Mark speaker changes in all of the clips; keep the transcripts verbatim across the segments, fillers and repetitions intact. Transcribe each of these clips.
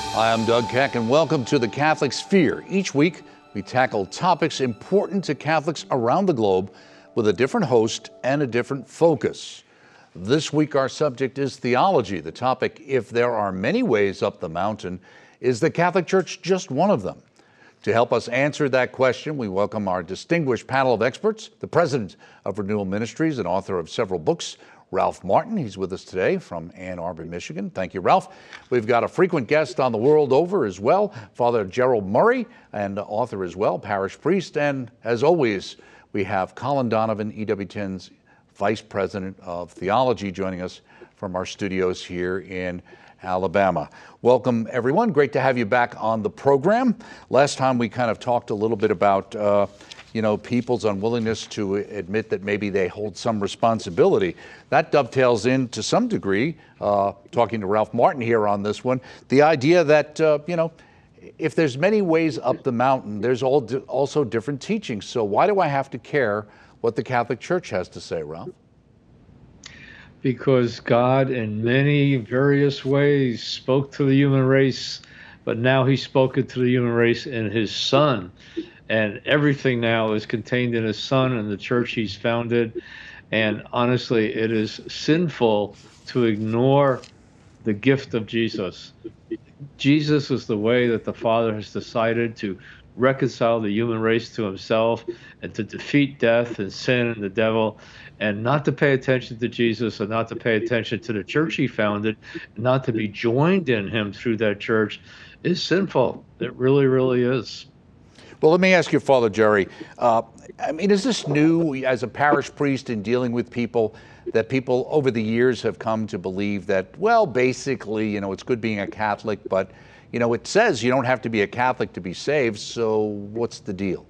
Speaker 1: Hi, I'm Doug Keck, and welcome to the Catholic Sphere. Each week, we tackle topics important to Catholics around the globe with a different host and a different focus. This week, our subject is theology. The topic, if there are many ways up the mountain, is the Catholic Church just one of them? To help us answer that question, we welcome our distinguished panel of experts, the president of Renewal Ministries and author of several books, Ralph Martin. He's with us today from Ann Arbor, Michigan. Thank you, Ralph. We've got a frequent guest on the world over as well, Father Gerald Murray, and author as well, parish priest. And as always, we have Colin Donovan, E W ten's Vice President of Theology, joining us from our studios here in Alabama. Welcome, everyone. Great to have you back on the program. Last time we kind of talked a little bit about uh, you know, people's unwillingness to admit that maybe they hold some responsibility. That dovetails in to some degree, uh, talking to Ralph Martin here on this one, the idea that, uh, you know, if there's many ways up the mountain, there's all di- also different teachings. So why do I have to care what the Catholic Church has to say, Ralph?
Speaker 2: Because God, in many various ways, spoke to the human race, but now he's spoken to the human race in his Son. And everything now is contained in his Son and the church he's founded. And honestly, it is sinful to ignore the gift of Jesus. Jesus is the way that the Father has decided to reconcile the human race to himself and to defeat death and sin and the devil, and not to pay attention to Jesus and not to pay attention to the church he founded, not to be joined in him through that church is sinful. It really, really is.
Speaker 1: Well, let me ask you, Father Jerry, uh, I mean, is this new as a parish priest in dealing with people, that people over the years have come to believe that, well, basically, you know, it's good being a Catholic, but, you know, it says you don't have to be a Catholic to be saved, so what's the deal?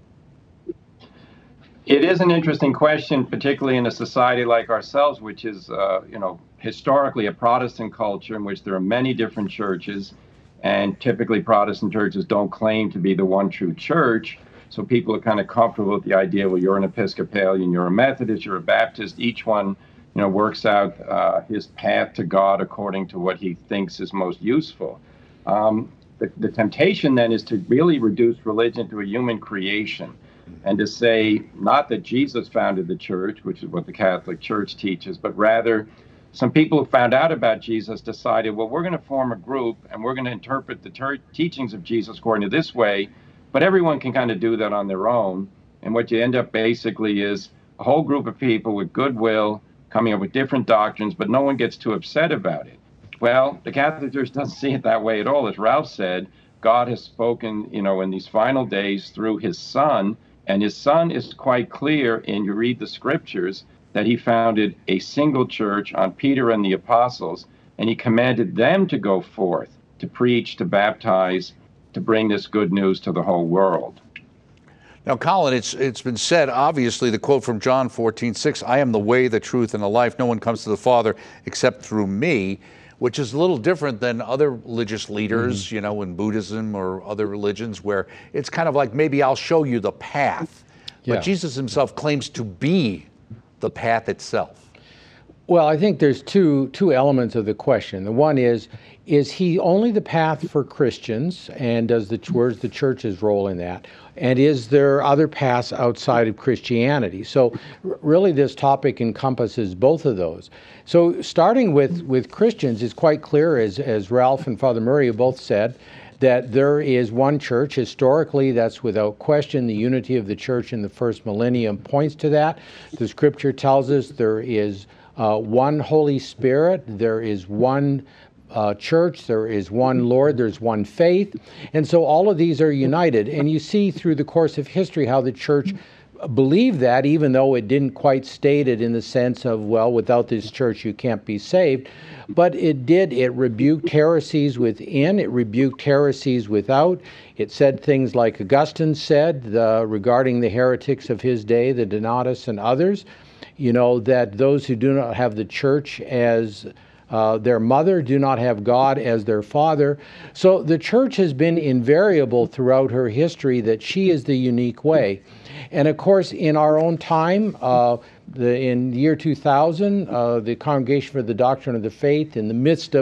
Speaker 3: It is an interesting question, particularly in a society like ourselves, which is, uh, you know, historically a Protestant culture in which there are many different churches. And typically Protestant churches don't claim to be the one true church. So people are kind of comfortable with the idea, well, you're an Episcopalian, you're a Methodist, you're a Baptist. Each one, you know, works out uh, his path to God according to what he thinks is most useful. Um, the, the temptation then is to really reduce religion to a human creation and to say not that Jesus founded the church, which is what the Catholic Church teaches, but rather some people who found out about Jesus decided, well, we're going to form a group and we're going to interpret the ter- teachings of Jesus according to this way, but everyone can kind of do that on their own. And what you end up basically is a whole group of people with goodwill coming up with different doctrines, but no one gets too upset about it. Well, the Catholic Church doesn't see it that way at all. As Ralph said, God has spoken, you know, in these final days through his Son, and his Son is quite clear, and you read the scriptures, that he founded a single church on Peter and the apostles, and he commanded them to go forth, to preach, to baptize, to bring this good news to the whole world.
Speaker 1: Now, Colin, it's it's been said, obviously, the quote from John fourteen six, I am the way, the truth, and the life. No one comes to the Father except through me, which is a little different than other religious leaders, mm-hmm. you know, in Buddhism or other religions, where it's kind of like, maybe I'll show you the path. Yeah. But Jesus himself claims to be the path itself.
Speaker 4: Well, I think there's two two elements of the question. The one is, is he only the path for Christians, and does the where's the church's role in that? And is there other paths outside of Christianity? So r- really this topic encompasses both of those. So starting with, with Christians, it's quite clear, as, as Ralph and Father Murray have both said, that there is one church. Historically, that's without question. The unity of the church in the first millennium points to that. The scripture tells us there is uh, one Holy Spirit, there is one uh, church, there is one Lord, there's one faith. And so all of these are united. And you see through the course of history how the church believed that, even though it didn't quite state it in the sense of, well, without this church you can't be saved. But it did, it rebuked heresies within, it rebuked heresies without. It said things like Augustine said the, regarding the heretics of his day, the Donatists and others, you know, that those who do not have the church as uh, their mother do not have God as their father. So the church has been invariable throughout her history that she is the unique way. And of course, in our own time, uh, the, in the year two thousand, uh, the Congregation for the Doctrine of the Faith, in the midst of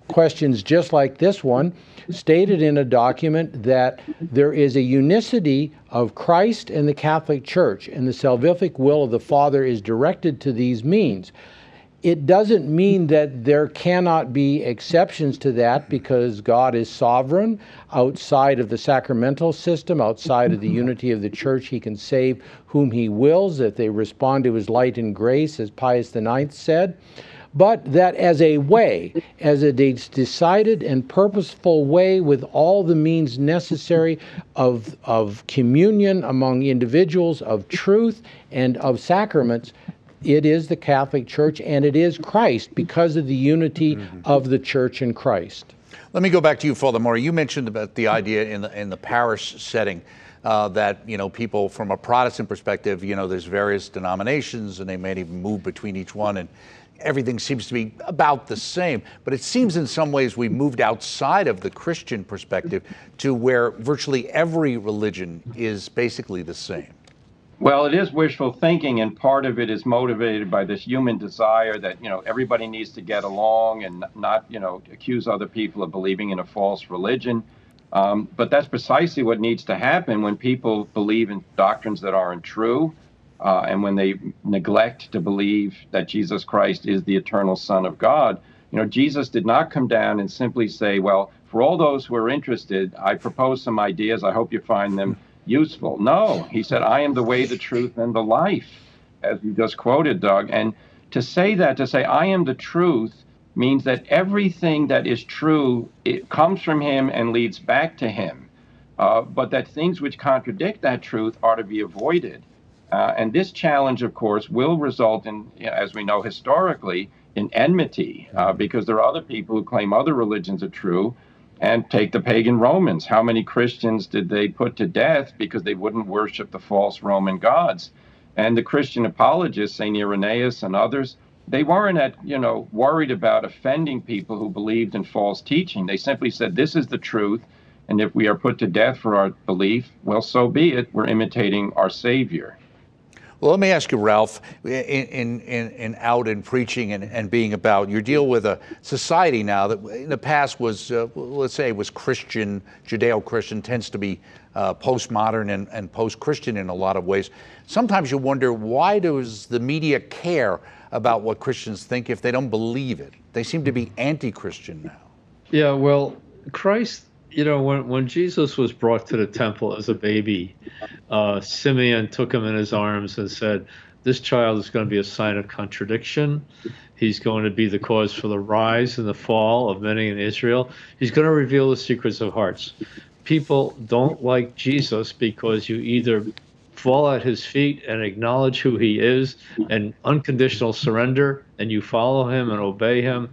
Speaker 4: questions just like this one, stated in a document that there is a unicity of Christ and the Catholic Church, and the salvific will of the Father is directed to these means. It doesn't mean that there cannot be exceptions to that, because God is sovereign. Outside of the sacramental system, outside of the unity of the Church, he can save whom he wills if they respond to his light and grace, as Pius the Ninth said. But that as a way, as a decided and purposeful way, with all the means necessary of, of communion among individuals, of truth, and of sacraments, it is the Catholic Church, and it is Christ, because of the unity mm-hmm. of the Church and Christ.
Speaker 1: Let me go back to you, Father Maury. You mentioned about the idea in the, in the parish setting uh, that, you know, people from a Protestant perspective, you know, there's various denominations, and they may even move between each one, and everything seems to be about the same. But it seems in some ways we moved outside of the Christian perspective to where virtually every religion is basically the same.
Speaker 3: Well, it is wishful thinking, and part of it is motivated by this human desire that, you know, everybody needs to get along and not, you know, accuse other people of believing in a false religion. Um, but that's precisely what needs to happen when people believe in doctrines that aren't true, uh, and when they neglect to believe that Jesus Christ is the eternal Son of God. You know, Jesus did not come down and simply say, well, for all those who are interested, I propose some ideas. I hope you find them useful. No, he said, I am the way, the truth, and the life, as you just quoted, Doug. And to say that, to say I am the truth, means that everything that is true, it comes from him and leads back to him. Uh, but that things which contradict that truth are to be avoided. Uh, and this challenge, of course, will result in, you know, as we know historically, in enmity, uh, because there are other people who claim other religions are true. And take the pagan Romans. How many Christians did they put to death because they wouldn't worship the false Roman gods? And the Christian apologists, Saint Irenaeus and others, they weren't at, you know, worried about offending people who believed in false teaching. They simply said, this is the truth, and if we are put to death for our belief, well, so be it. We're imitating our Savior.
Speaker 1: Well, let me ask you, Ralph, in, in, in, in out in preaching and, and being about, you deal with a society now that in the past was, uh, let's say, was Christian, Judeo-Christian, tends to be uh, postmodern and, and post-Christian in a lot of ways. Sometimes you wonder, why does the media care about what Christians think if they don't believe it? They seem to be anti-Christian now.
Speaker 2: Yeah, well, Christ, you know, when, when Jesus was brought to the temple as a baby, uh, Simeon took him in his arms and said, this child is going to be a sign of contradiction. He's going to be the cause for the rise and the fall of many in Israel. He's going to reveal the secrets of hearts. People don't like Jesus because you either fall at his feet and acknowledge who he is and unconditional surrender, and you follow him and obey him,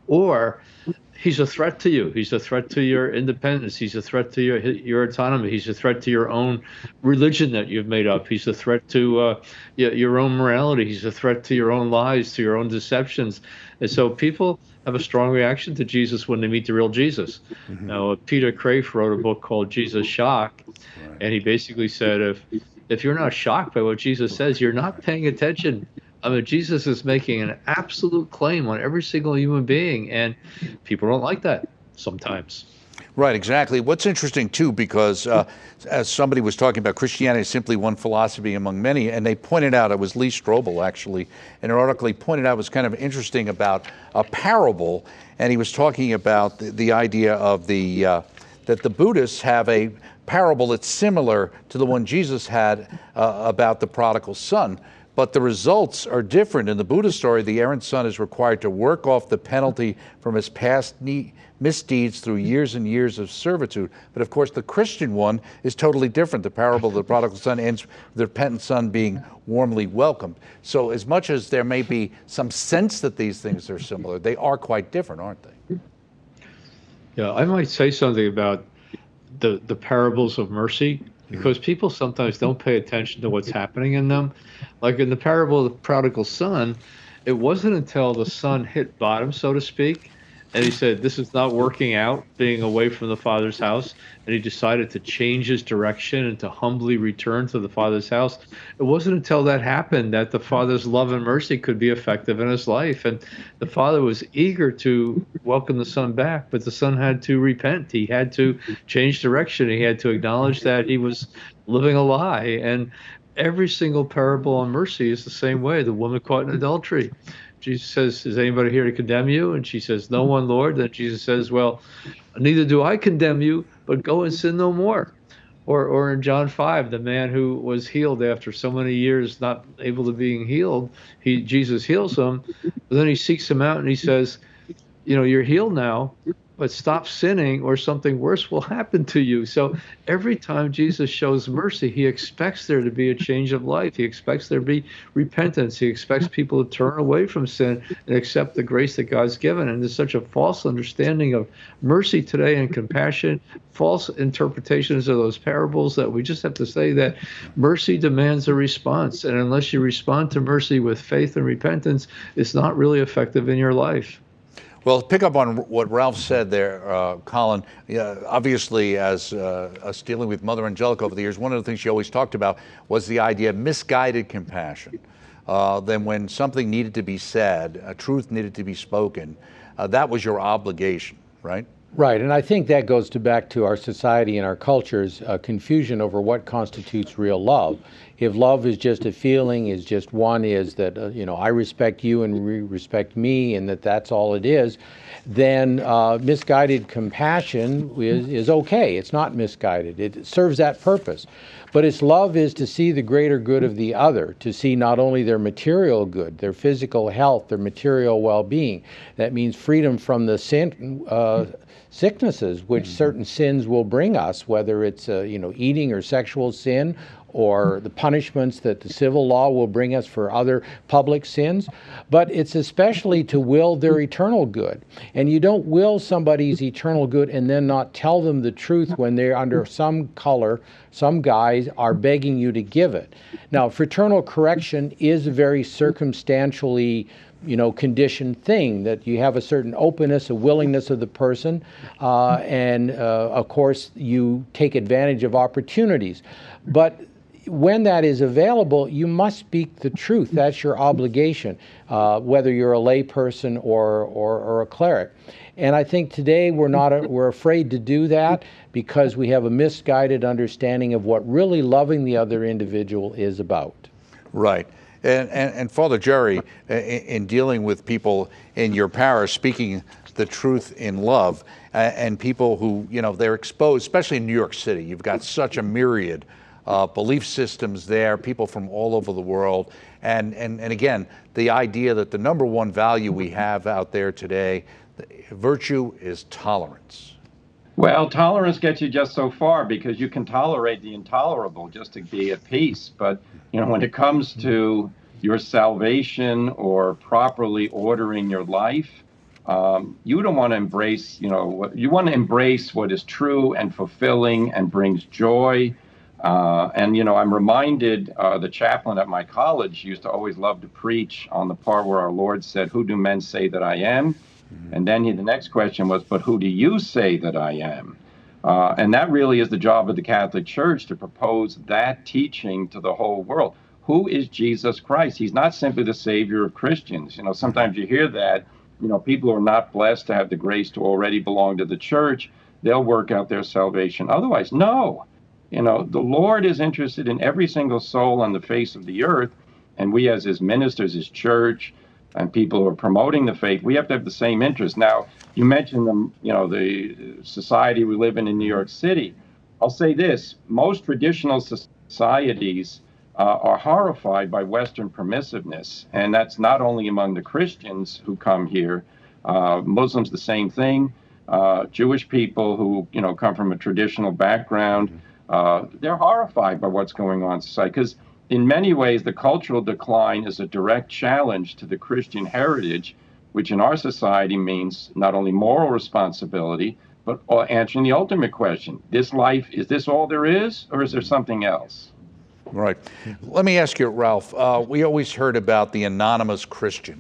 Speaker 2: or he's a threat to you. He's a threat to your independence. He's a threat to your your autonomy. He's a threat to your own religion that you've made up. He's a threat to uh, your own morality. He's a threat to your own lies, to your own deceptions. And so people have a strong reaction to Jesus when they meet the real Jesus. Mm-hmm. Now, Peter Craiff wrote a book called Jesus Shock, right. And he basically said, if if you're not shocked by what Jesus says, you're not paying attention. I mean, Jesus is making an absolute claim on every single human being, and people don't like that sometimes.
Speaker 1: Right, exactly. What's interesting, too, because uh, as somebody was talking about, Christianity is simply one philosophy among many, and they pointed out, it was Lee Strobel, actually, in an article he pointed out was kind of interesting about a parable, and he was talking about the, the idea of the, uh, that the Buddhists have a parable that's similar to the one Jesus had uh, about the prodigal son. But the results are different. In the Buddha story, the errant son is required to work off the penalty from his past misdeeds through years and years of servitude. But of course, the Christian one is totally different. The parable of the prodigal son ends with the repentant son being warmly welcomed. So as much as there may be some sense that these things are similar, they are quite different, aren't they?
Speaker 2: Yeah, I might say something about the, the parables of mercy, because people sometimes don't pay attention to what's happening in them. Like in the parable of the prodigal son, it wasn't until the son hit bottom, so to speak, and he said, this is not working out, being away from the Father's house, and he decided to change his direction and to humbly return to the Father's house. It wasn't until that happened that the Father's love and mercy could be effective in his life, and the Father was eager to welcome the Son back, but the Son had to repent. He had to change direction. He had to acknowledge that he was living a lie, and every single parable on mercy is the same way. The woman caught in adultery, Jesus says, is anybody here to condemn you? And she says, no one, Lord. Then Jesus says, well, neither do I condemn you, but go and sin no more. Or, or in John five, the man who was healed after so many years not able to being healed, he Jesus heals him, but then he seeks him out and he says, you know, you're healed now, but stop sinning or something worse will happen to you. So every time Jesus shows mercy, he expects there to be a change of life. He expects there to be repentance. He expects people to turn away from sin and accept the grace that God's given. And there's such a false understanding of mercy today and compassion, false interpretations of those parables, that we just have to say that mercy demands a response. And unless you respond to mercy with faith and repentance, it's not really effective in your life.
Speaker 1: Well, pick up on what Ralph said there, uh, Colin. Yeah, obviously, as uh, us dealing with Mother Angelica over the years, one of the things she always talked about was the idea of misguided compassion. Uh, then when something needed to be said, a truth needed to be spoken, uh, that was your obligation, right?
Speaker 4: Right, and I think that goes to back to our society and our culture's uh, confusion over what constitutes real love. If love is just a feeling, is just one is that, uh, you know, I respect you and you respect me, and that that's all it is, then uh, misguided compassion is, is okay. It's not misguided. It serves that purpose. But its love is to see the greater good of the other, to see not only their material good, their physical health, their material well-being. That means freedom from the sin, uh, sicknesses which certain sins will bring us, whether it's uh, you know, eating or sexual sin, or the punishments that the civil law will bring us for other public sins. But it's especially to will their eternal good. And you don't will somebody's eternal good and then not tell them the truth when they're under some color, some guys are begging you to give it. Now, fraternal correction is a very circumstantially you know, conditioned thing, that you have a certain openness, a willingness of the person, uh, and uh, of course you take advantage of opportunities. But when that is available, you must speak the truth. That's your obligation, uh, whether you're a lay person or, or, or a cleric. And I think today we're not a, we're afraid to do that because we have a misguided understanding of what really loving the other individual is about.
Speaker 1: Right. And, and, and Father Jerry, in, in dealing with people in your parish, speaking the truth in love, uh, and people who, you know, they're exposed, especially in New York City, you've got such a myriad uh, belief systems there, people from all over the world. And, and, and again, the idea that the number one value we have out there today, the virtue is tolerance.
Speaker 3: Well, tolerance gets you just so far because you can tolerate the intolerable just to be at peace. But, you know, when it comes to your salvation or properly ordering your life, um, you don't want to embrace, you know, you want to embrace what is true and fulfilling and brings joy. Uh, and, you know, I'm reminded uh, the chaplain at my college used to always love to preach on the part where our Lord said, "Who do men say that I am?" And then he, the next question was, but who do you say that I am? Uh, and that really is the job of the Catholic Church, to propose that teaching to the whole world. Who is Jesus Christ? He's not simply the Savior of Christians. You know, sometimes you hear that, you know, people who are not blessed to have the grace to already belong to the church, they'll work out their salvation otherwise. No, you know, the Lord is interested in every single soul on the face of the earth. And we as his ministers, his church, and people who are promoting the faith, we have to have the same interest. Now, you mentioned the, you know, the society we live in in New York City. I'll say this, most traditional societies uh, are horrified by Western permissiveness. And that's not only among the Christians who come here, uh, Muslims the same thing, uh, Jewish people who, you know, come from a traditional background, uh, they're horrified by what's going on in society. Because in many ways, the cultural decline is a direct challenge to the Christian heritage, which in our society means not only moral responsibility, but answering the ultimate question. This life, is this all there is, or is there something else?
Speaker 1: Right. Let me ask you, Ralph, uh, we always heard about the anonymous Christian.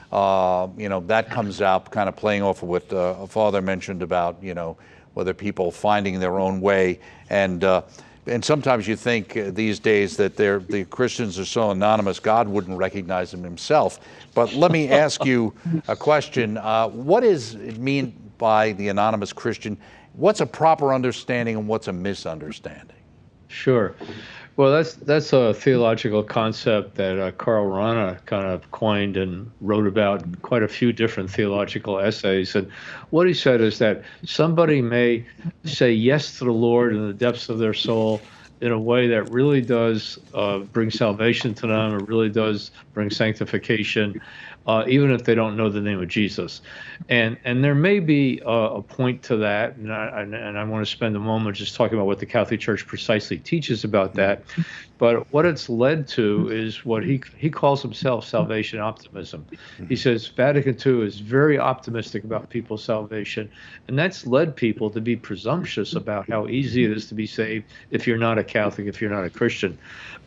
Speaker 1: uh, you know, that comes out kind of playing off of what uh, Father mentioned about, you know, whether people finding their own way. And uh, and sometimes you think uh, these days that they're, the Christians are so anonymous, God wouldn't recognize them himself. But let me ask you a question. Uh, what does it mean by the anonymous Christian? What's a proper understanding and what's a misunderstanding?
Speaker 2: Sure. Well, that's that's a theological concept that uh, Karl Rahner kind of coined and wrote about in quite a few different theological essays. And what he said is that somebody may say yes to the Lord in the depths of their soul in a way that really does uh, bring salvation to them, or really does bring sanctification, uh, even if they don't know the name of Jesus. And and there may be a, a point to that, and I, and I want to spend a moment just talking about what the Catholic Church precisely teaches about that. But what it's led to is what he he calls himself salvation optimism. He says Vatican Two is very optimistic about people's salvation, and that's led people to be presumptuous about how easy it is to be saved if you're not a Catholic, if you're not a Christian.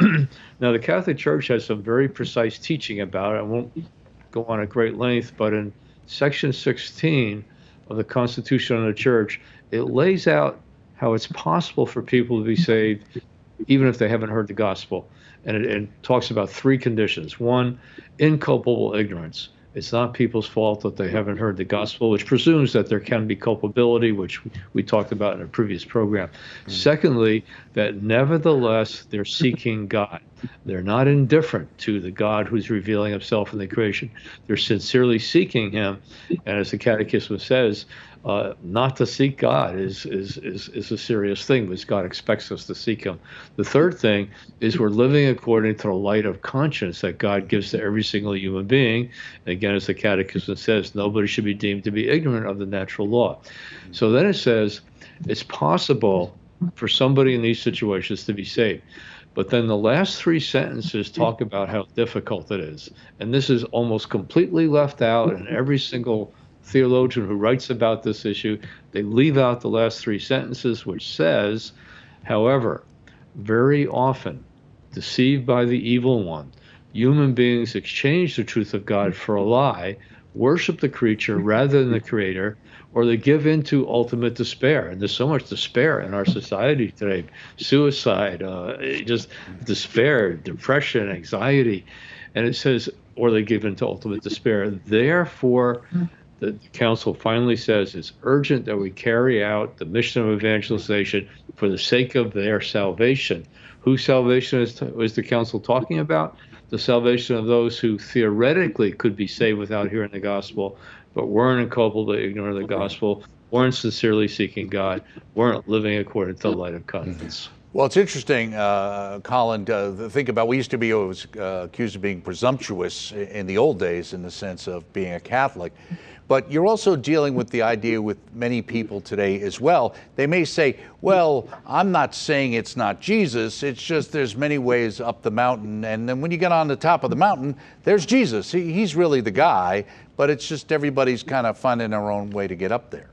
Speaker 2: Now, the Catholic Church has some very precise teaching about it. I won't go on at great length, but in section sixteen of the Constitution of the Church, it lays out how it's possible for people to be saved even if they haven't heard the gospel. And it, it talks about three conditions. One, inculpable ignorance. It's not people's fault that they haven't heard the gospel, which presumes that there can be culpability, which we talked about in a previous program. Mm-hmm. Secondly, that nevertheless they're seeking God. They're not indifferent to the God who's revealing himself in the creation. They're sincerely seeking him. And as the Catechism says, uh, not to seek God is, is, is, is a serious thing, because God expects us to seek him. The third thing is we're living according to the light of conscience that God gives to every single human being. And again, as the Catechism says, nobody should be deemed to be ignorant of the natural law. So then it says it's possible for somebody in these situations to be saved. But then the last three sentences talk about how difficult it is. And this is almost completely left out in every single theologian who writes about this issue. They leave out the last three sentences, which says, however, very often, deceived by the evil one, human beings exchange the truth of God for a lie, worship the creature rather than the creator, or they give in to ultimate despair. And there's so much despair in our society today. Suicide, uh, just despair, depression, anxiety. And it says, or they give in to ultimate despair. Therefore, the council finally says it's urgent that we carry out the mission of evangelization for the sake of their salvation. Whose salvation is, is the council talking about? The salvation of those who theoretically could be saved without hearing the gospel, but weren't inculpable to ignore the gospel, weren't sincerely seeking God, weren't living according to the light of conscience.
Speaker 1: Well, it's interesting, uh, Colin, uh, think about, we used to be always uh, accused of being presumptuous in the old days in the sense of being a Catholic. But you're also dealing with the idea with many people today as well. They may say, well, I'm not saying it's not Jesus, it's just there's many ways up the mountain. And then when you get on the top of the mountain, there's Jesus. He, he's really the guy, but it's just everybody's kind of finding their own way to get up there.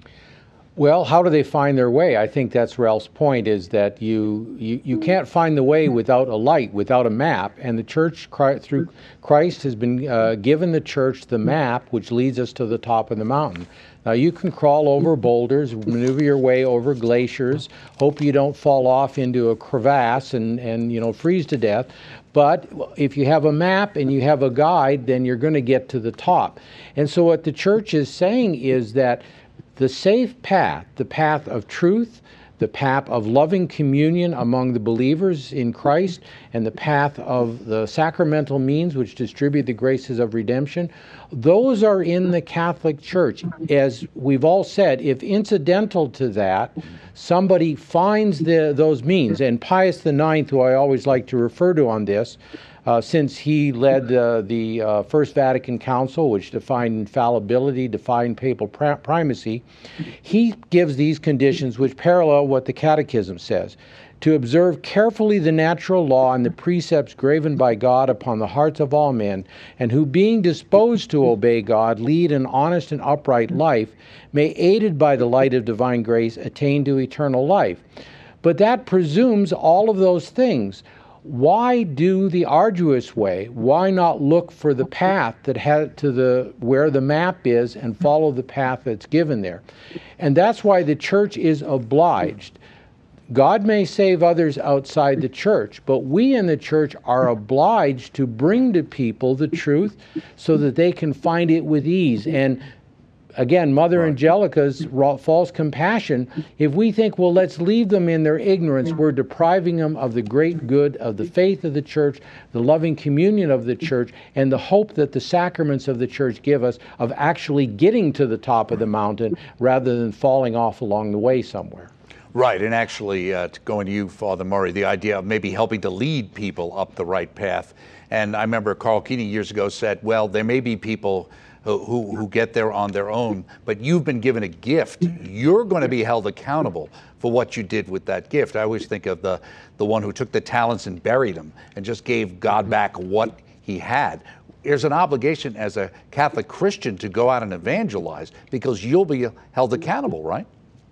Speaker 4: Well, how do they find their way? I think that's Ralph's point, is that you, you, you can't find the way without a light, without a map. And the church, through Christ, has been uh, given the church the map, which leads us to the top of the mountain. Now, you can crawl over boulders, maneuver your way over glaciers, hope you don't fall off into a crevasse and, and you know, freeze to death. But if you have a map and you have a guide, then you're going to get to the top. And so what the church is saying is that the safe path, the path of truth, the path of loving communion among the believers in Christ, and the path of the sacramental means which distribute the graces of redemption, those are in the Catholic Church. As we've all said, if incidental to that, somebody finds the, those means, and Pius the Ninth, who I always like to refer to on this, Uh, since he led uh, the uh, First Vatican Council, which defined infallibility, defined papal pr primacy, he gives these conditions which parallel what the Catechism says. To observe carefully the natural law and the precepts graven by God upon the hearts of all men, and who, being disposed to obey God, lead an honest and upright life, may, aided by the light of divine grace, attain to eternal life. But that presumes all of those things. Why do the arduous way? Why not look for the path that had to the where the map is and follow the path that's given there? And that's why the church is obliged. God may save others outside the church, but we in the church are obliged to bring to people the truth so that they can find it with ease. And again, Mother Angelica's false compassion, if we think, well, let's leave them in their ignorance, we're depriving them of the great good of the faith of the church, the loving communion of the church, and the hope that the sacraments of the church give us of actually getting to the top of the mountain rather than falling off along the way somewhere.
Speaker 1: Right, and actually, uh, to going to you, Father Murray, the idea of maybe helping to lead people up the right path. And I remember Carl Keating years ago said, well, there may be people who, who, who get there on their own, but you've been given a gift. You're going to be held accountable for what you did with that gift. I always think of the, the one who took the talents and buried them and just gave God back what he had. There's an obligation as a Catholic Christian to go out and evangelize because you'll be held accountable, right?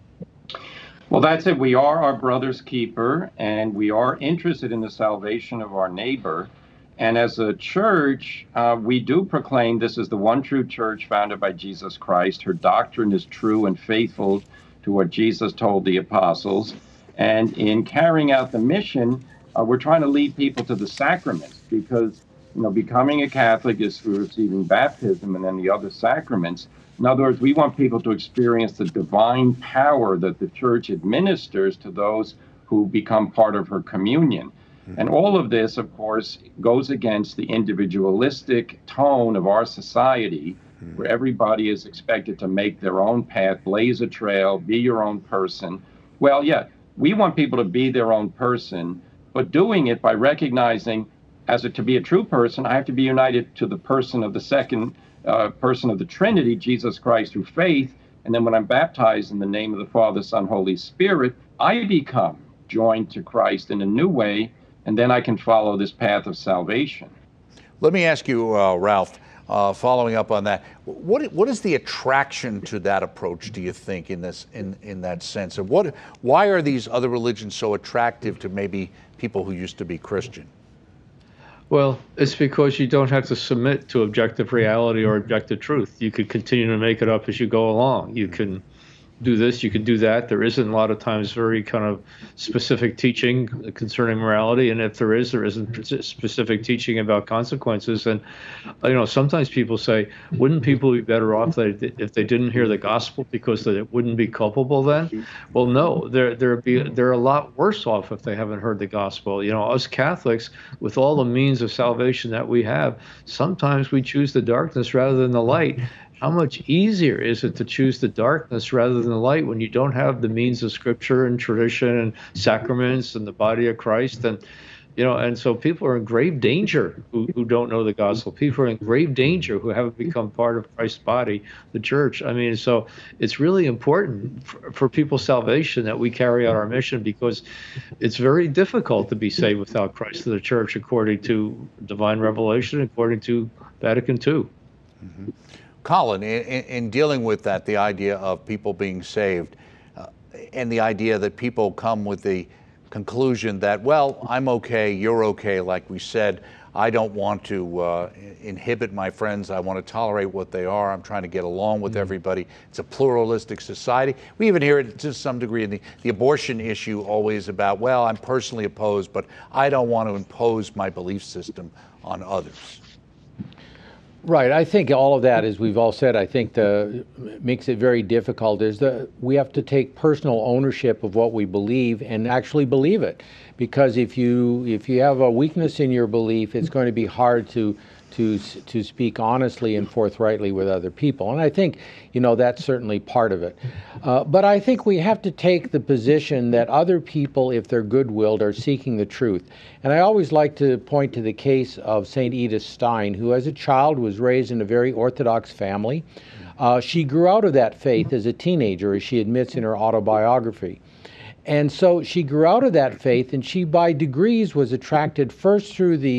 Speaker 3: Well, that's it. We are our brother's keeper, and we are interested in the salvation of our neighbor. And as a church, uh, we do proclaim this is the one true church founded by Jesus Christ. Her doctrine is true and faithful to what Jesus told the apostles. And in carrying out the mission, uh, we're trying to lead people to the sacraments because, you know, becoming a Catholic is through receiving baptism and then the other sacraments. In other words, we want people to experience the divine power that the church administers to those who become part of her communion. And all of this, of course, goes against the individualistic tone of our society, where everybody is expected to make their own path, blaze a trail, be your own person. Well, yeah, we want people to be their own person, but doing it by recognizing, as a, to be a true person, I have to be united to the person of the second Uh, person of the Trinity, Jesus Christ, through faith. And then when I'm baptized in the name of the Father, Son, Holy Spirit, I become joined to Christ in a new way, and then I can follow this path of salvation.
Speaker 1: Let me ask you, uh, Ralph, uh, following up on that, what what is the attraction to that approach, do you think, in this in, in that sense? And what why are these other religions so attractive to maybe people who used to be Christian?
Speaker 2: Well, it's because you don't have to submit to objective reality or objective truth. You could continue to make it up as you go along. You can do this, you can do that. There isn't a lot of times very kind of specific teaching concerning morality, and if there is, there isn't specific teaching about consequences. And you know, sometimes people say, wouldn't people be better off if they didn't hear the gospel because they wouldn't be culpable then? Well, no, they're they're be they're a lot worse off if they haven't heard the gospel. You know, us Catholics, with all the means of salvation that we have, sometimes we choose the darkness rather than the light. How much easier is it to choose the darkness rather than the light when you don't have the means of scripture and tradition and sacraments and the body of Christ? And, you know, and so people are in grave danger who, who don't know the gospel. People are in grave danger who haven't become part of Christ's body, the church. I mean, so it's really important for, for people's salvation that we carry out our mission, because it's very difficult to be saved without Christ and the church, according to divine revelation, according to Vatican Two.
Speaker 1: Mm-hmm. Colin, in, in dealing with that, the idea of people being saved, uh, and the idea that people come with the conclusion that, well, I'm okay, you're okay, like we said, I don't want to uh, inhibit my friends, I want to tolerate what they are, I'm trying to get along with everybody. It's a pluralistic society. We even hear it to some degree in the, the abortion issue, always about, well, I'm personally opposed, but I don't want to impose my belief system on others.
Speaker 4: Right. I think all of that, as we've all said, I think the makes it very difficult is that we have to take personal ownership of what we believe and actually believe it. Because if you if you have a weakness in your belief, it's going to be hard to to to speak honestly and forthrightly with other people. And I think, you know, that's certainly part of it. Uh, but I think we have to take the position that other people, if they're good-willed, are seeking the truth. And I always like to point to the case of Saint Edith Stein, who as a child was raised in a very Orthodox family. Uh, she grew out of that faith as a teenager, as she admits in her autobiography. And so she grew out of that faith, and she by degrees was attracted first through the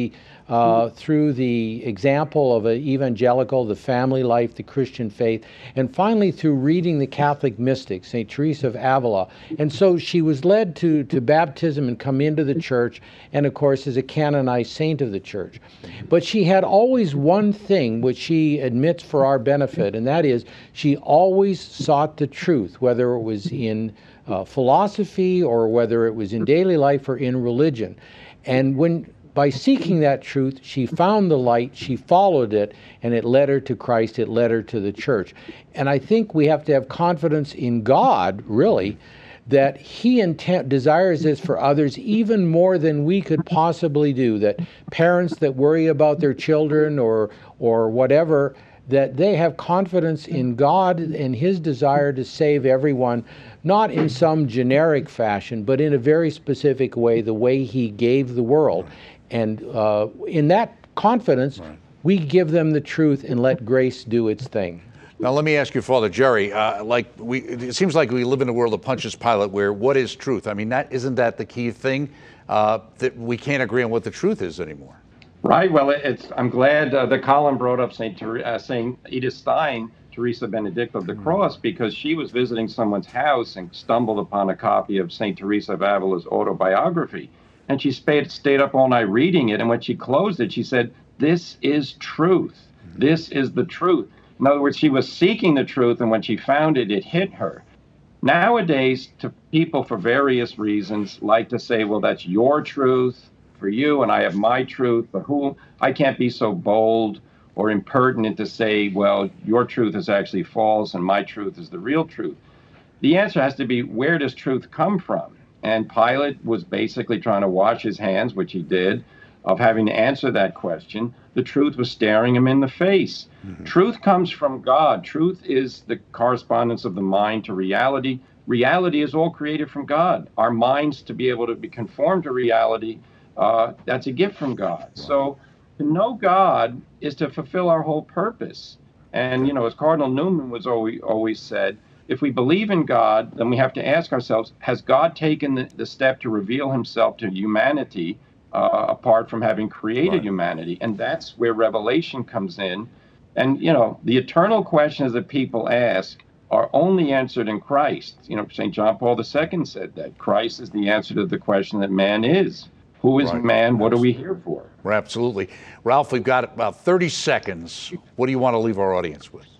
Speaker 4: uh, through the example of an evangelical, the family life, the Christian faith, and finally through reading the Catholic mystics, Saint Teresa of Avila. And so she was led to, to baptism and come into the church, and of course is a canonized saint of the church. But she had always one thing which she admits for our benefit, and that is she always sought the truth, whether it was in uh, philosophy or whether it was in daily life or in religion. And when by seeking that truth, she found the light, she followed it, and it led her to Christ, it led her to the church. And I think we have to have confidence in God, really, that He intent, desires this for others even more than we could possibly do, that parents that worry about their children or, or whatever, that they have confidence in God and His desire to save everyone, not in some generic fashion, but in a very specific way, the way He gave the world. And uh, in that confidence, right, we give them the truth and let grace do its thing.
Speaker 1: Now, let me ask you, Father Jerry, uh, like we, it seems like we live in a world of Pontius Pilate where what is truth? I mean, that, isn't that the key thing, uh, that we can't agree on what the truth is anymore?
Speaker 3: Right. Well, it's. I'm glad uh, that Colin brought up Saint Ter- uh, Saint Edith Stein, Teresa Benedict of the Cross, because she was visiting someone's house and stumbled upon a copy of Saint Teresa of Avila's autobiography. And she stayed, stayed up all night reading it. And when she closed it, she said, "This is truth. This is the truth." In other words, she was seeking the truth, and when she found it, it hit her. Nowadays, to people for various reasons like to say, well, that's your truth for you, and I have my truth, but who, I can't be so bold or impertinent to say, well, your truth is actually false and my truth is the real truth. The answer has to be, where does truth come from? And Pilate was basically trying to wash his hands, which he did, of having to answer that question. The truth was staring him in the face. Mm-hmm. Truth comes from God. Truth is the correspondence of the mind to reality. Reality is all created from God. Our minds to be able to be conformed to reality, uh, that's a gift from God. Wow. So to know God is to fulfill our whole purpose. And, you know, as Cardinal Newman was always, always said, if we believe in God, then we have to ask ourselves, has God taken the, the step to reveal himself to humanity uh, apart from having created right. humanity? And that's where revelation comes in. And, you know, the eternal questions that people ask are only answered in Christ. You know, Saint John Paul the Second said that Christ is the answer to the question that man is. Who is right. man? What are we here for?
Speaker 1: Right, absolutely. Ralph, we've got about thirty seconds. What do you want to leave our audience with?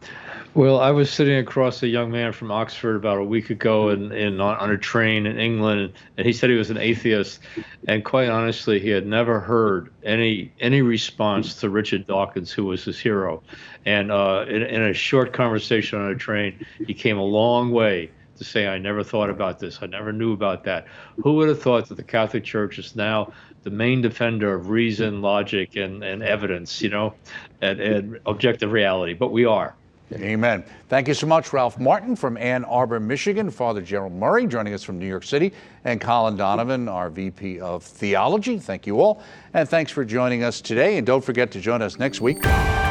Speaker 2: Well, I was sitting across a young man from Oxford about a week ago in, in, on a train in England, and he said he was an atheist. And quite honestly, he had never heard any any response to Richard Dawkins, who was his hero. And uh, in, in a short conversation on a train, he came a long way to say, I never thought about this. I never knew about that. Who would have thought that the Catholic Church is now the main defender of reason, logic, and, and evidence, you know, and, and objective reality? But we are.
Speaker 1: Amen. Thank you so much, Ralph Martin from Ann Arbor, Michigan, Father Gerald Murray joining us from New York City, and Colin Donovan, our V P of Theology. Thank you all, and thanks for joining us today. And don't forget to join us next week.